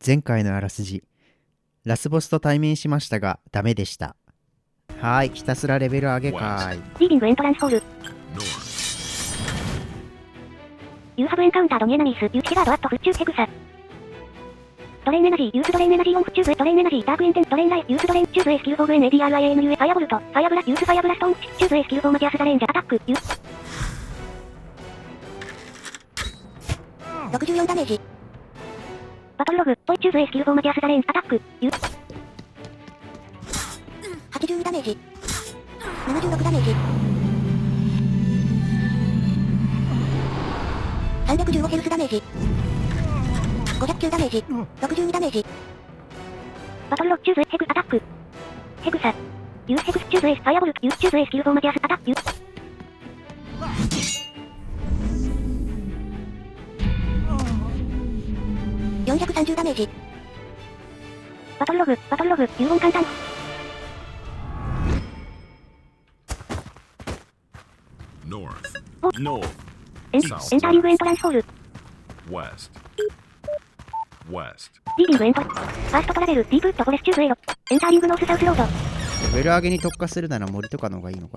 前回のあらすじ。ラスボスと対面しましたがダメでした。はい、ひたすらレベル上げかーい。 リーディングエントランスホール。ユーハブエンカウンタードニエナミース、ユーキガードアットフッチューヘクサ。ドレインエナジー、ユースドレインエナジーオンフチューズ、ドレインエナジー、ダークインテン、ドレインライ、ユースドレイン、チューズエスキルフォーグエン ADRIANUA、ファイアボルト、ファイアブラ、ユースファイアブラストン、チューズエスキルフォーマティアスダレンジャーアタック、ユー。64ダメージ。バトルログ、ポイチューズエスキルフォーマティアスダレンジャーアタック、ユー。82ダメージ。76ダメージ。315ヘルスダメージ。509ダメージ。62ダメージ。バトルロッチューズエヘクアタック。ヘクサ。ユーヘクスチューズエスファイアボルユーチューズエスキルフォーマティアスアタックユー。430ダメージ。バトルログ、融音簡単。エンターリングエントランスホール。リーディングエント。ファーストトラベル、ディープウッドフォレスチューズエロ。エンターリングノースサウスロード。 レベル上げに特化するなら森とかの方がいいのかな。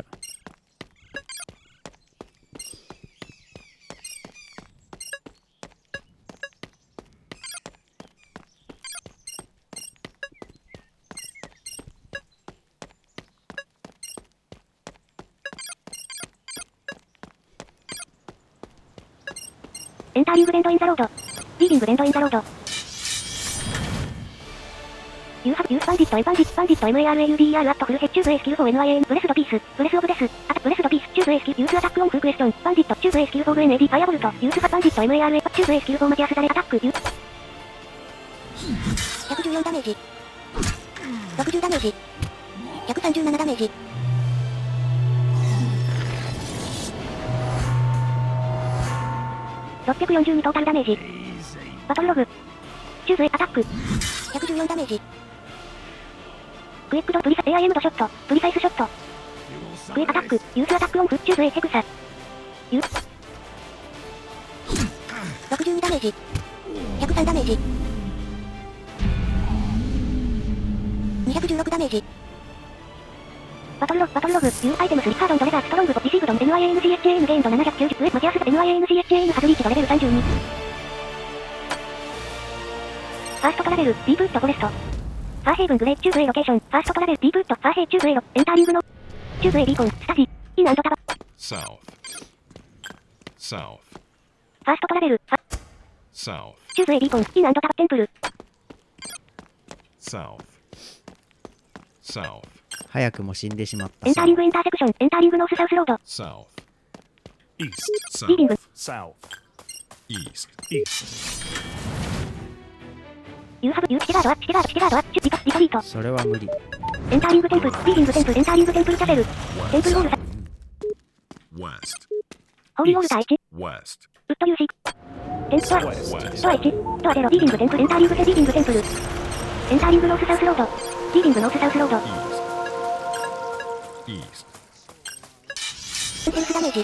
エンターリングベンドインザロード。リーディングベンドインザロード。ユースパンジットエパンジット MARAUDER アットフルヘッチューズエスキルフォー NIAN ブレスドピースブレスオブデスアタブレスドピースチューズエスキルユースアタックオンフルクエスチョンパンジットチューズエスキルフォー NAD ファイアボルトユースファパンジット MARA チューズエスキルフォーマティアスダレアタックユー114ダメージ60ダメージ137ダメージ642トータルダメージバトルログチューズエアタック114ダメージクエックドプリサ AIM ドショットプリサイスショットクエアタックユースアタックオンフチューズエヘクサユー62ダメージ103ダメージ216ダメージバトルログユーアイテムスリカードンドレザーストロングボリシーブドン NIANCHAN ゲインド790マティアス NIANCHAN ハズリーチドレベル32ファーストトラベルディープウッドフォレストファーヘイブングレーチューズエロケーションファーストトラベルディープウッドファーヘイチューズエロエンターリングのチューズエビーコンスタジインアンドタバ South ファーストトラベル South チューズエビーコンインアンドタバテンプル South 早くも死んでしまったエンターリングエンターセクションエンターリングノースサウスロード South East リーディング South East ユーハブユーキガードアッチキガードチュリトリートそれは無理。 エンターリングテンプルリーディングテンプルエンターリングテンプルチャペルテンプルホールサ West ホーリーウォールター1 West ウッドユーシテンプトアトア1トアゼロリーディングテンプルエンターリングテリーディングテンプルエンターリングノースサウスロードリーディングノースサウスロード East ヘルスダメージ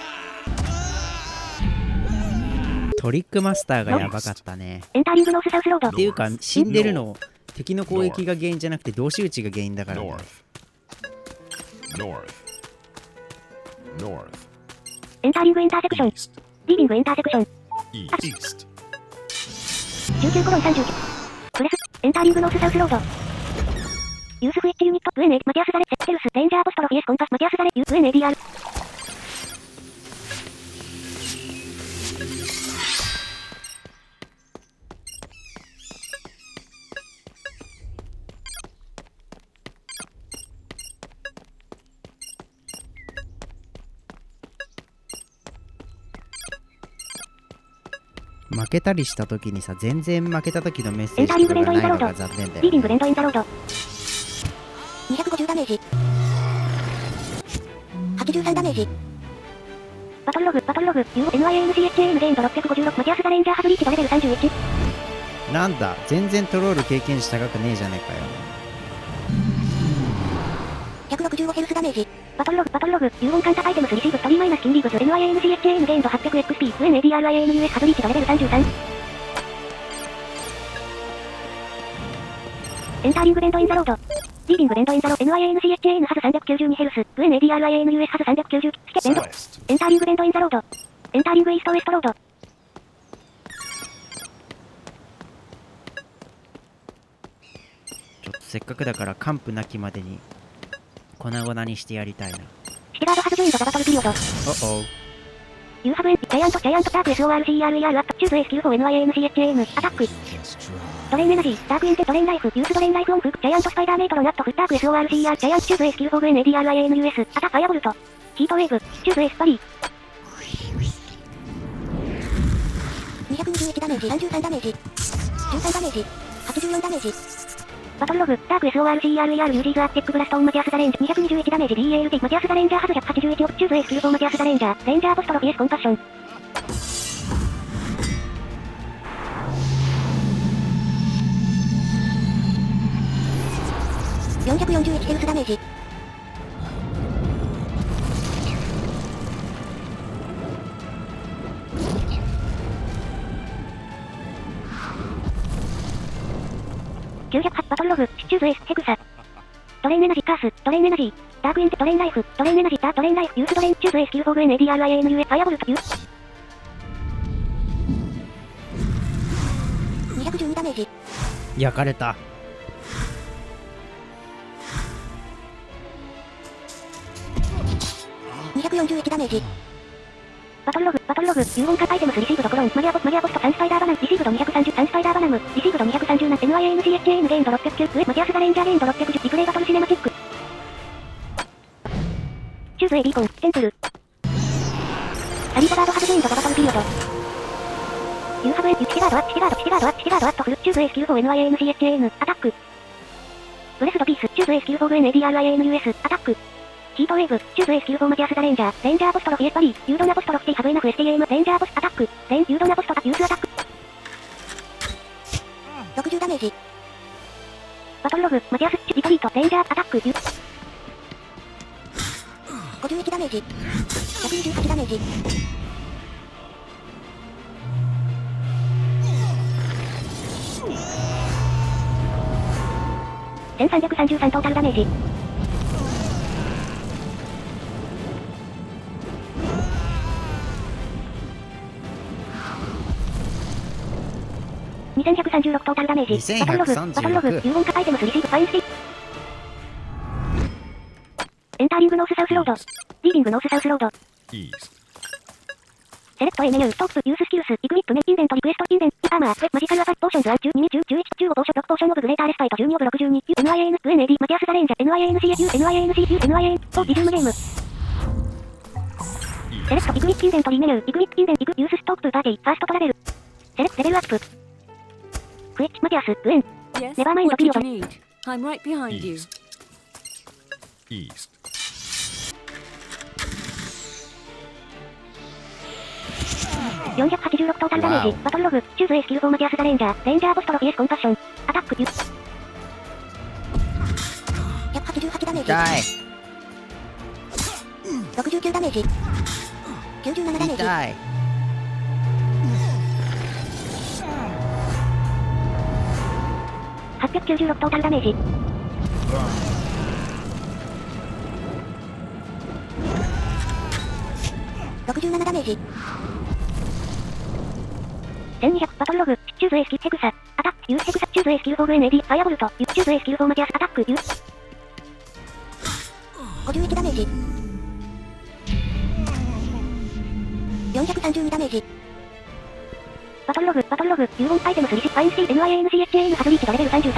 トリックマスターがやばかったね。 エンターリングノースサウスロードっていうか死んでるの敵の攻撃が原因じゃなくて同士打ちが原因だからね。 North エンターリングエンターセクション East リーディングエンターセクション East 19コロン39プレスエンターリングノースサウスロードユースフエッチユニットウエネマティアスダレセッテルスレンジャーアポストロフィエスコンパスマティアスダレユーエネ ADR 負けたりした時にさ、全然負けた時のメッセージとかがないのが残念だよ。 リーディングレンドインザロード250ダメージ83ダメージバトルログNIANCHAN ゲインド656マティアスダレンジャーハズリーチドレベル31 なんだ、全然トロール経験値高くねえじゃねえかよ。 165ヘルスダメージバトルログ融音カンタアイテムスリシーブトリーマイナスキンリーグズ NIANCHAN ゲインド 800XP ウエン ADRIANUS ハズリーチドレベル33 エンターリングベンドインザロード。リーディングベンドインザロード。NIANCHAN ハズ392ヘルス。グエン ADRIANUS ハズ390。スケベンド。 West. エンターリングベンドインザロード。エンターリングイーストウエストロード。 ちょっとせっかくだから完膚なきまでに粉々にしてやりたいな。 シテラードハズジョインドザバトルピリオド。 おお。 ユーハブエン、ジャイアントダーク SORCERER アットチューズ SQ4NIANCHAN アタック。ドレインエナジー、ダークインテドレインライフ、ユースドレインライフオンフ、ジャイアントスパイダーメイトロナットフッダーク SORCER、ジャイアントチューズ SQ4NADRIANUS、アタファイアボルト。ヒートウェーブ、チューズ S パリー。221ダメージ、33ダメージ。13ダメージ。84ダメージ。バトルログ、ダーク SORCERER ユージーズアッテックブラストオンマティアスザレンジ、221ダメージ DALT、マティアスザレンジャーハズ181億、チューズ SQ4 マティアスザレンジャー、レンジャーポストロフィエスコンパッション。441ヘルスダメージ。908バトルログ、シチューズ S、ヘクサ。ドレインエナジー、カース、ドレインエナジー、ダークインテ、ドレインライフ、ドレインエナジー、ドレインライフ、ユースドレイン、チューズ SQ4NADRIANUS、ファイアボルト、ユー。212ダメージ。 焼かれた。 241ダメージ。バトルログ、ユーゴンカアイテムスリシーブドクローン、マリアポスト3スパイダーバナム、リシーブド230、3スパイダーバナム、リシーブド230な、NIANCHAN ゲインド609、上、マティアスガレンジャーゲインド610、リプレイバトルシネマティック。チューズ A ビーコン、テンプル。アリーボガードハズジョインドザバトルピリオド。ユーハブエン、シテラードアットフル、チューズ SQ4NIANCHAN、アタック。ブレスドピース、チューズ SQ4NADRIANUS、アタック。ヒートウェーブ、チューズ SQ4 マティアスザレンジャー、レンジャーポストロフィエスパリー、ユードンアポストロフティハブエナフ STM、レンジャーポストアタック、ユードンアポストユースアタック。60ダメージ。バトルログ、マティアス、リトリート、レンジャー、アタック、51ダメージ。128ダメージ。1333トータルダメージ。2136トータルダメージ。バトルログ、ユーゴンカアイテムスリシーブファインスティ。エンターリングノースサウスロード。リーディングノースサウスロード。 East. セレクト A メニュー、ストップ、ユーススキルス、イクイップメインベントリクエスト、インベント、アーマー、マジカルアファ、ポーションズアン、12、10、11、15、ポーション、6ポーションオブグレーターレスパイト、12オブ62、NIAN、UNAD、マティアスザレンジャー、NIANCU、NIAN、と、リズムネーム。セレクト、イクイップインベントリメニュー、イクイップインベント、イク、ユースストップ、パーティー、ファーストトラベル。セレクト、レベルアップ。クエッチ、マティアス、ウエン。 Yes, Never mind, what did you Opinion. need? I'm right behind you. East. East. 486トータルダメージ。バトルログ、チューズ SQ4 マティアスザレンジャー、レンジャーポストロフィエスコンパッション。アタック、188ダメージ。 痛い。 69ダメージ。97ダメージ。 痛い。 896トータルダメージ。67ダメージ。1200バトルログ、チューズ SQ ヘクサ、アタック、ユースヘクサ、チューズ SQ4NAD、ファイアボルト、チューズ SQ4 マティアス、アタック、ユース。51ダメージ。432ダメージ。バトルログ、ユーゴンアイテムスリシファインスティ、NIANCHAN ハズリーチドレベル33。 East.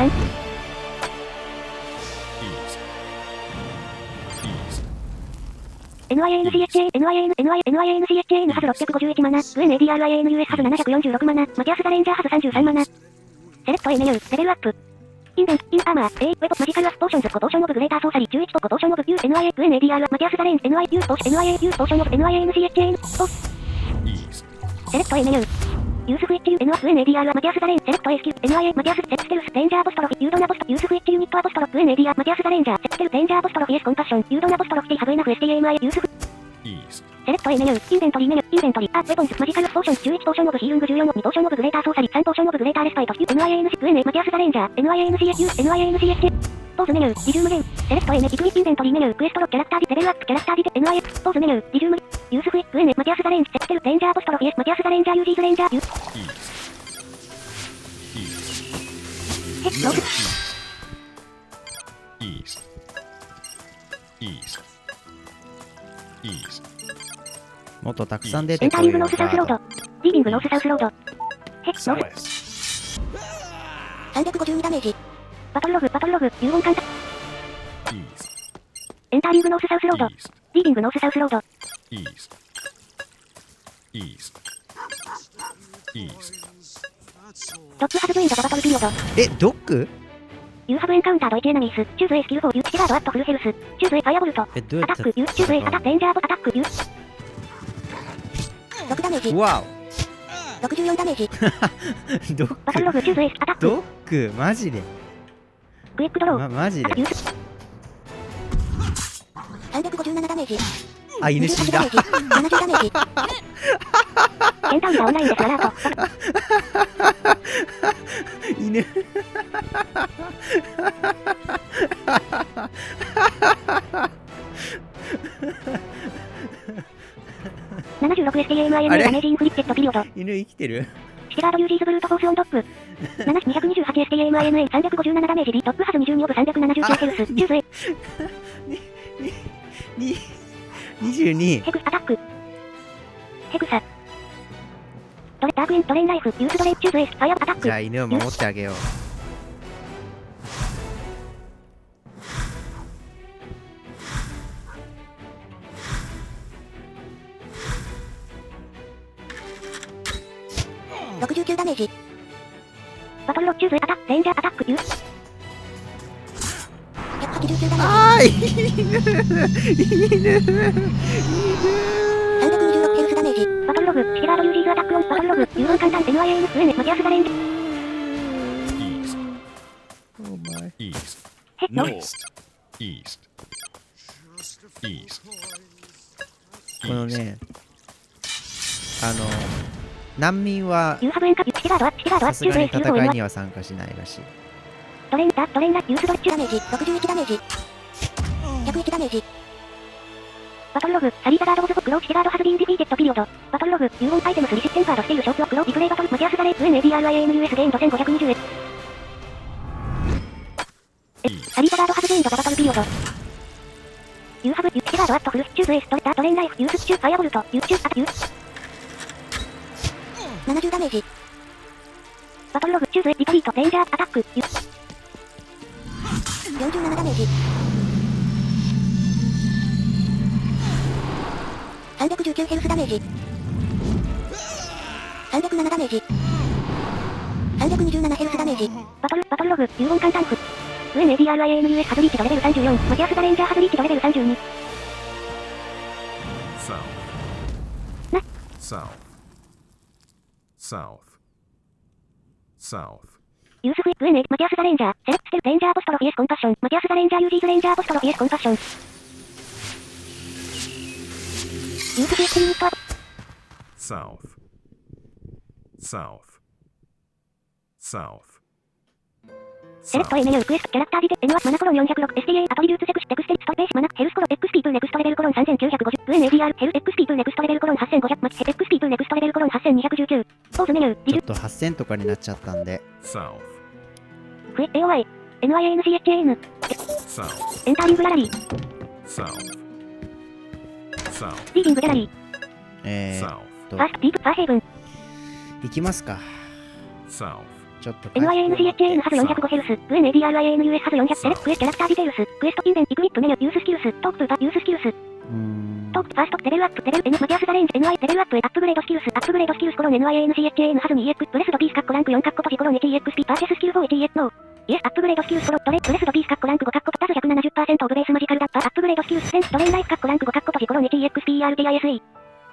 East. NIANCHAN ハズ651マナ、UNADRIANUS ハズ746マナ、マティアスザレンジャーハズ33マナ。セレクト A メニュー、レベルアップ。インベント、インアーマー、A、ウェポ、マジカルアスポーションズ、5ポーションオブグレーターソーサリー、11ポーションオブ UNIA、UNADR、マティアスザレンジ、NIA、ユーポーション、NIA、ユーポーションオブ NIANCHAN、ポ。 East. セレクト A メニュー。ユースフエッチユ、UNADR、マティアスザレンジ、セレクト SQ、NIA、マティアス、セクステルス、レンジャーポストロフィ、ユードナポスト、ユースフエッチユニットアポストロ、UNADR、マティアスザレンジャー、セクステル、レンジャーポストロフィエスコンパッション、ユードナポストロフィティハブエナフ STMI、ユースフ。 East. セレクト A メニュー、インベントリーメニュー、インベントリー、ウェポンズ、マジカルポーション、11ポーションオブヒールング14、2ポーションオブグレーターソーサリー、3ポーションオブグレーターレスパイト、NIANC、マティアスガレンジャー、NIANCSU、NIANCSC、ポーズメニュー、リジュームゲーム、セレクト A メニュー、インベントリーメニュー、クエストロ、キャラクターディ、レベルアップ、キャラクターディテ、NIX、ポーズメニュー、リジューム、ユースフィック、マティアスガレンジ、セクテル、レンジャーポストロフィエス、マティアスガレンジャー、ユージーズレンジャー、ユー、 East. East. ヘッド、 East. East. East. もっとたくさん出エてこいよンタリングノースサウスロード、リビングノースサウスロード、ヘッド、 Southwest. 352ダメージ、バトルログ、融音艦隊、 East. エンタリングノースサウスロード、 East. リビングノースサウスロード、 East. East. East. トップハズブエンドザバトルピリオド、 え、ドックユーハブエンカウンタードエキエナミース、チューズエスキルフォー、ユーシガードアットフルヘルス、チューズエファイアボルト、 え、どうやってアタック、ユー、チューズエアタック、レンジャーボアタック、ユー、6ダメージ、 わ 64ダメージ、 おドッバトルログ、チューズエスアタック、 ドックマジでクエックドロー、 マジでユース、357ダメージ、 あ、犬死んだ 70ダメージ、ケンタウンダオンラインです、アラート、 犬 76 STAMIMA あれダメージインフリクテッドピリオド、 犬生きてるシテラードユージーズブルートフォースオンドップ、228 STAMIMA 350ダメージ、ビトップハズ22オブ379ヘルス、チューズエ、 22 ヘクスアタック、ヘクサ、ダークエントレインライフ、ユースドレイ、チューズエス、ファイアアタックじゃ、あ犬を守ってあげよう 69ダメージ、バトルロッチューズエアタック、レンジャーアタック、ユー、189ダメージ、 あー犬 326ヘルスダメージ、バトルログ、シテラードユージーズアタックオン、バトルログ、ユーロン簡単、NIAN、ウエネ、マティアスガレンジ、 East. Oh my East. ヘッド、 North. East. East. このね難民はユーハブエンカ、シテラードア、シテラードア、 さすがにチューズエス、ユーフォーエン戦いには参加しないらしいトレンダ、トレンラ、ユースドレッチダメージ、61ダメージ、101ダメージ、バトルログ、サリーザガードボズホクロー、シテラードハズビーンディフィーテッドピリオド、バトルログ、ユーオンアイテムスリシステンガードしているショーツをクロー、リプレイバトル、マティアスガレ、ウエン ADRIANUS ゲインド1520円、サリーザガードハズベインドザバトルピリオド、ユーハブ、ユーシテラードアットフルスチューズエス、トレタ、トレンライフ、ユースチュー、ファイアボルト、ユーチュー、アタ、ユー、70ダメージ、バトルログ、チューズエ、リトリート、レンジャー、アタック、ユー、47ダメージ、319ヘルスダメージ、307ダメージ、327ヘルスダメージ、バトルログ、ユーオン簡単フ、ウエン ADRIANUS ハズリーチドレベル34、マティアスガレンジャーハズリーチドレベル32、 South. な、 South. South. South. ユースフィックエネ、マティアスガレンジャー、セレクテル、レンジャーポストロフィエスコンパッション、マティアスガレンジャーユージーズレンジャーポストロフィエスコンパッション。ユースフィックユニット、 South. South. South. セレクト A メニュークエスト、キャラクターディテ、N はマナコロン406、STA、アトリビューツセクシ、テクステリスト、ベースマナ、ヘルスコロ、XP プーネクストレベルコロン3950、ウエン ADR、ヘル、XP プーネクストレベルコロン8500、マチ、XP プーネクストレベルコロン8219、ポーズメニュー、リジュ、 ちょっと8000とかになっちゃったんで South. フエ、AOI、NIANCHAN、 South. エンターリングララリー、 South. South. リーディングギャラリー、 South. ファースト、ディープ、ファーヘイブン、 行きますか South. ちょっと NIANCHAN ハズ405ヘルス、ウエン ADRIANUS ハズ400、セレククエス、キャラクターディテールス、クエストインベン、イクイップメニュー、ユーススキルス、トークプーパー、ユーススキルス、トーク、ファースト、レベルアップ、レベル N、マティアスガレンジ、NI、レベルアップ、アップグレードスキルス、アップグレードスキルスコロン NIANCHAN ハズに EX、プレスドピースカッコランク4カッコポジコロン ATXP、パーチェススキル 4ATX ノー。イエス、アップグレードスキルスコロン、トレ、プレスドピースカッコランク5カッコパズ 170% オブベースマジカルダッパー、アップグレードスキルスセンス、トレインライフカッコランク5カッコポジコロン ATXPRTISE。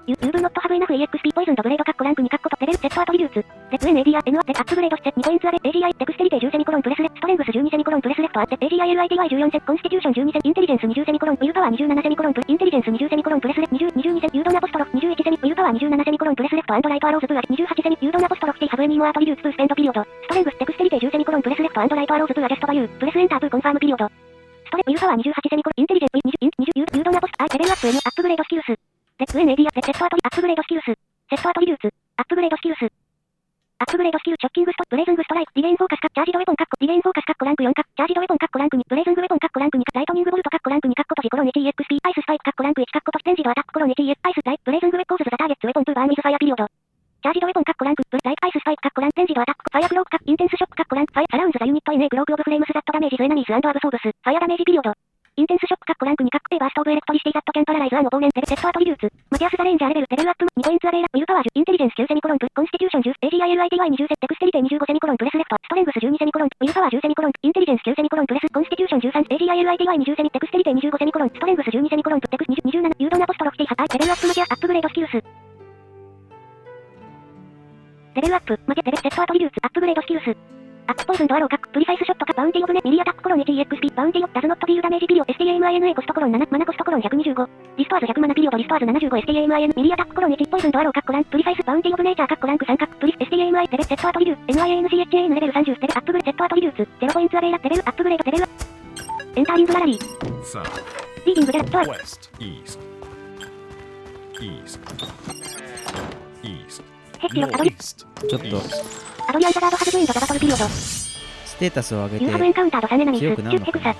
You do not have enough EXP ポイズンドグレードカッコランク2カッコとレベルセットアトリビューツ。レプエン ADR N はレアップグレードして2ポイントアベ AGI デクステリティ10セミコロンプレスレストレングス12セミコロンプレスレフトアって AGI LITY14 セコンスティテューション12セインテリジェンス20セミコロンウィルパワー27セミコロンインテリジェンス20セミコロンプレスレ22セミユードンアポストロフ21セミウィルパワー27セミコロンプレスレフトアンドライトアローズプーア28セミユードンアポストロフティハブエニーモアトリビューツプースペンドピリオドストレングスデクステリティ10セミコロンプレスレフトアンドライトアローズプーアジェストバリュープレスエンタープーコンファームピリオドストレウィルパワー28セミコロンインテリジェンス20ユードンアポストレベルアップ N アップグレードスキルスレプエン ADR セットアトリアップグレードスキルスセットアトリビューツアップグレードスキルスアップグレードスキルショッキングストブレイズングストライクディゲインフォーカスカッチャージドウェポンカッコディゲインフォーカスカッコランク4カッチャージドウェポンカッコランク2ブレイズングウェポンカッコランク2ライトニングボルトカッコランク2カッコとジコロン 1EXP アイススパイクカッコランク1カッコとステンジドアタックコロン 1EX アイスライブレイズングウェポーズザターゲッツウェポンプーバーミズファイアピリオドチャージドウェポンカッコランクブライトアイススパイクカッコランテンジドアタックファイアクロークカッインテンスショックカッコランファイサラウンズザユニットインエグロークオブフレームスザットダメージズエナミーズアンドアブソーブスファイアダメージピリオドインテンスショックカッコランク2カッコペーバーストオブエレクトリシティザットキャンパラライズアンオポーネンテレセットアトリビューツマティアスザレンジャーレベルアップ2ポイントアベーラウィルパワー10インテリジェンス9セミコロンプコンスティテューション10 AGILITY20 セテクステリテ25セミコロンプレスレフトストレングス12セミコロンウィルパワー10セミコロンインテリジェンス9セミコロンプレスコンスティテューション13 AGILITY20 セミテクステリテ25セミコロンストレングス12セミコロンテクス27ユードンアポストロフティハタイレベルアップマティアスアップグレードスキルスレベルアップマティアレベルセットアトリビューツアップグレードスキルスアップポイズンドアローカックプリサイスショットカバウンティオブネミリアタックコロン 1EXP バウンティオダズノットディールダメージピリオ STAMINA コストコロン7マナコストコロン125リストアーズ100マナピリオドリストアーズ75 STAMIN ミリアタックコロン1ポイズンドアローカックランプリサイスバウンティオブネイチャーカッコランク3カックプリ STAMI レベルセットアトリビュー NINCHAN レベル30レベルアップグレードセットアトリビューツ0ポイントアベイラレベルアップグレードレベルエンターリングガラリー South, リーディングデラットア West, East, East, East, ヘッジロアドリ Northeast, ちょっと East, アドリアンザガードハズジョインドザバトルピリオドステータスを上げユーハブエンてカウンタードサネナミス強くなるのかな。 ヘクサ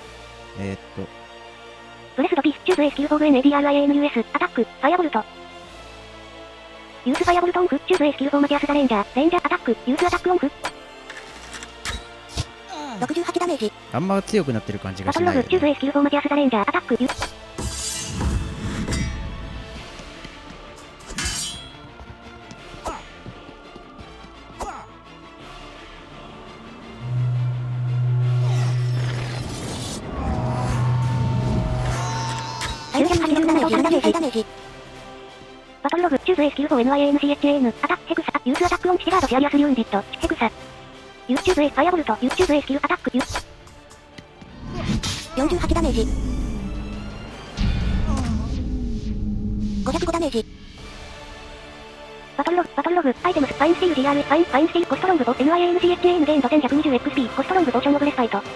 ブレスドピースチューズ S 9 4 NADRIANUS アタックファイアボルトユースファイアボルトオンフチューズ S 9 4マティアスザレンジャーアタックユースアタックオンフ68ダメージあんま強くなってる感じがバトルロしないよグチューズね。 S 9 4マティアスザレンジャーアタックユー987トータルダメージバトルログチューズ S 9 4 NINCHAN アタックヘクサユースアタックオンシテラードシアリアスリューンディットヘクサユーチューズ S ファイアボルトユーチューズ S 9アタックユー48ダメージ505ダメージバトルログアイテムスファインスティール GR ファインスティールコストロングボ NINCHAN ゲインド 1120XP コストロングポーションオブレスファイト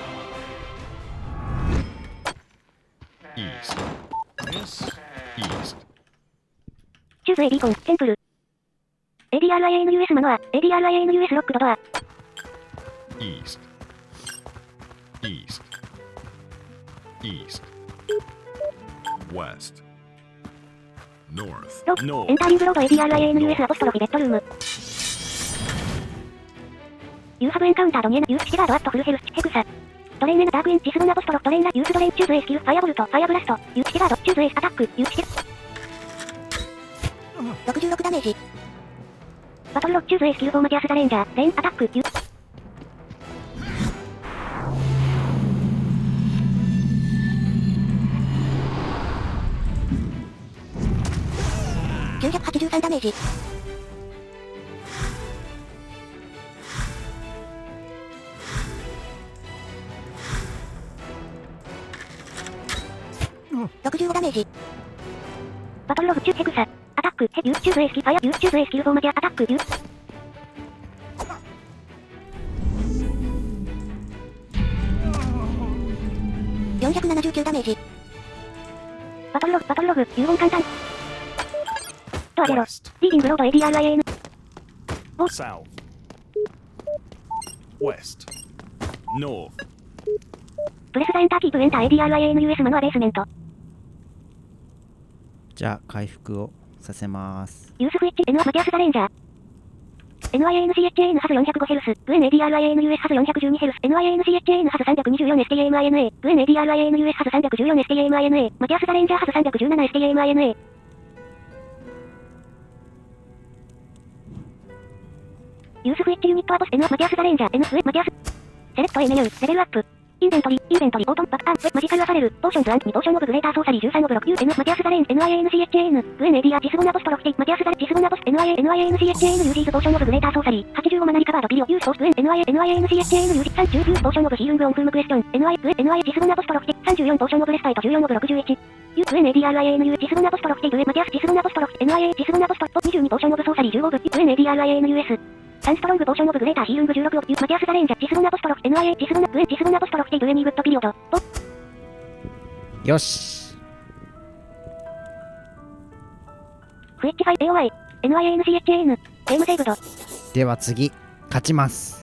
East, Yes, East, チューズ A ビーコンテンプル ADRIANUS マノア ADRIANUS ロックドドア East, East, East, West, North, ロック North, エンターリングロード ADRIANUS アポストロフィベッドルームユーハブエンカウンタードニエナユースシガードアットフルヘルスヘクサトレイネナダークインジスモンアポストロトレイナユースドレインチューズ S 9ファイアボルトファイアブラストユースシガードチューズ S アタックユースシ66ダメージバトルロッチューズ S 9 4マティアスザレンジャーレインアタックユー983ダメージ65ダメージバトルログチュヘクサアタックヘユーチューズ S キファイアユーチューズ S キルフォーマティアアタックユー479ダメージバトルログ融合簡単ドアゼロ West, リーディングロード ADRIAN South, West, North, プレスザエンターキープエンター ADRIANUS マノアベースメントじゃあ回復をさせます。 ユースフイッチ N マティアスザレンジャー NINCHAN ハズ405ヘルスグエン ADRIANUS ハズ412ヘルス NINCHAN ハズ324 STAMINA グエン ADRIANUS ハズ314 STAMINA マティアスザレンジャーハズ317 STAMINA ユースフイッチユニットアポス N マティアスザレンジャー N 上マティアスセレクト A メニューレベルアップインベントリ、オートン、バクターン、マジカルアサレル、ポーションズアン、ミポーションオブグレーターソーサリー13オブ6 UN、マティアスザレーン、NIANCHAN、グエンエディア、ジスゴナポストロフティ、マティアスザレ、ジスゴナポス、NIANCHAN、ユージーズポーションオブグレーターソーサリー、85マナリカバードピリオ、ユースポース、グエン、NIANCHAN、ユージ39、ユースポーションオブヒーリングオンフームクエスチョン、NI、ジスゴナポストロフティ、34ポーションオブレスパイト14オブ61。ユークエンエディア RIANU ジスゴナポストロフティブエマティアスジスゴナポストロフティ NIA ジスゴナポストロフティ22ポーションオブソーサリー15オブユークエンエディア RIANUS サンストロングポーションオブグレーターヒーリング16オブユーマティアスザレンジャジスゴナポストロフティ NIA ジスゴナグエンジスゴナポストロフティブエニーグッドピリオドポよし。 フエッチファイ AOI NIANCHAN ゲームセーブドでは次、勝ちます。